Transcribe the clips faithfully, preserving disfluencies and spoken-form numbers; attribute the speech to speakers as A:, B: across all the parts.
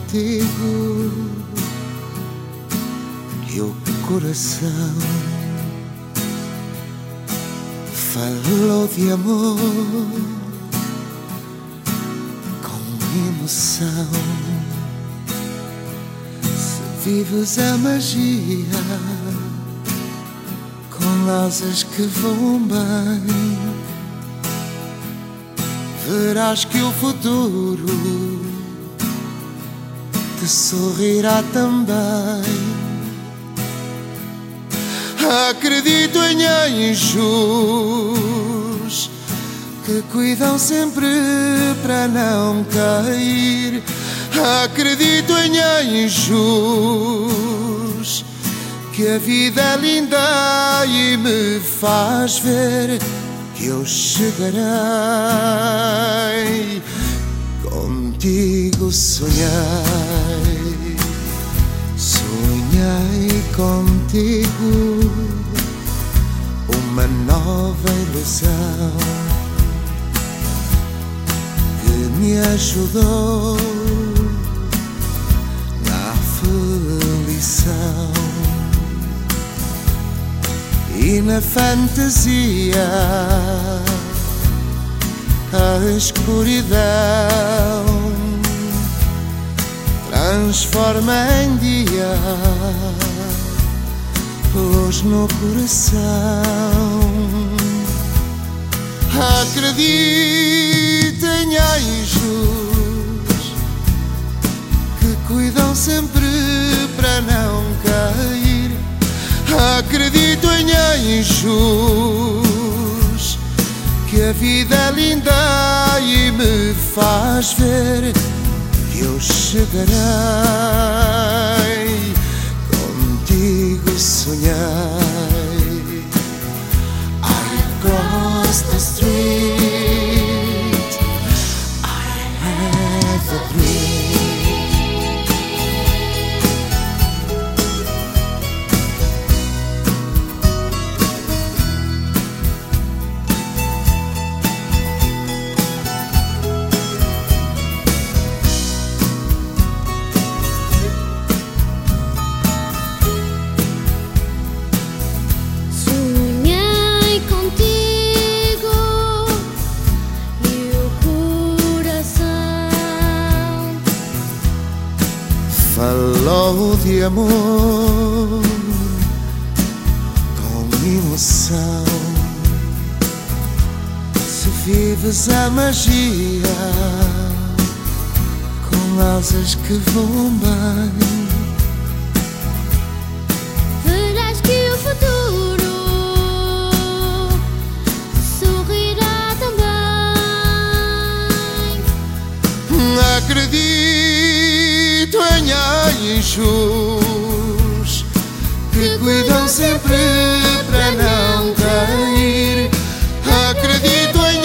A: contigo e o coração falou de amor com emoção. Se vives a magia com asas que voam bem, verás que o futuro te sorrirá também. Acredito em anjos que cuidam sempre para não cair. Acredito em anjos que a vida é linda e me faz ver que eu chegarei. Contigo sonhei, sonhei contigo uma nova ilusão que me ajudou na aflição e na fantasia. A escuridão transforma em dia, luz no coração. Acredito em anjos que cuidam sempre para não cair. Acredito em anjos que a vida é linda e me faz ver que eu chegarei. Contigo sonhei. I crossed the street, I had a dream. Falou de amor com emoção. Se vives a magia com asas que voam bem,
B: verás que o futuro sorrirá também.
A: Acredito em anjos que cuidam sempre para não cair. Acredito em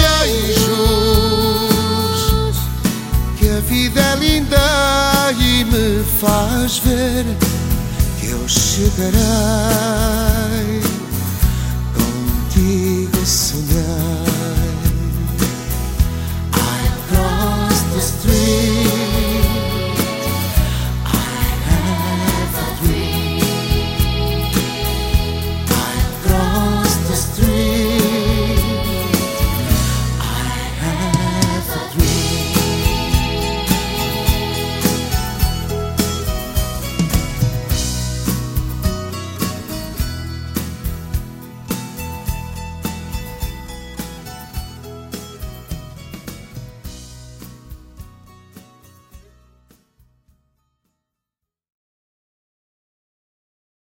A: anjos que a vida é linda e me faz ver que eu chegarei.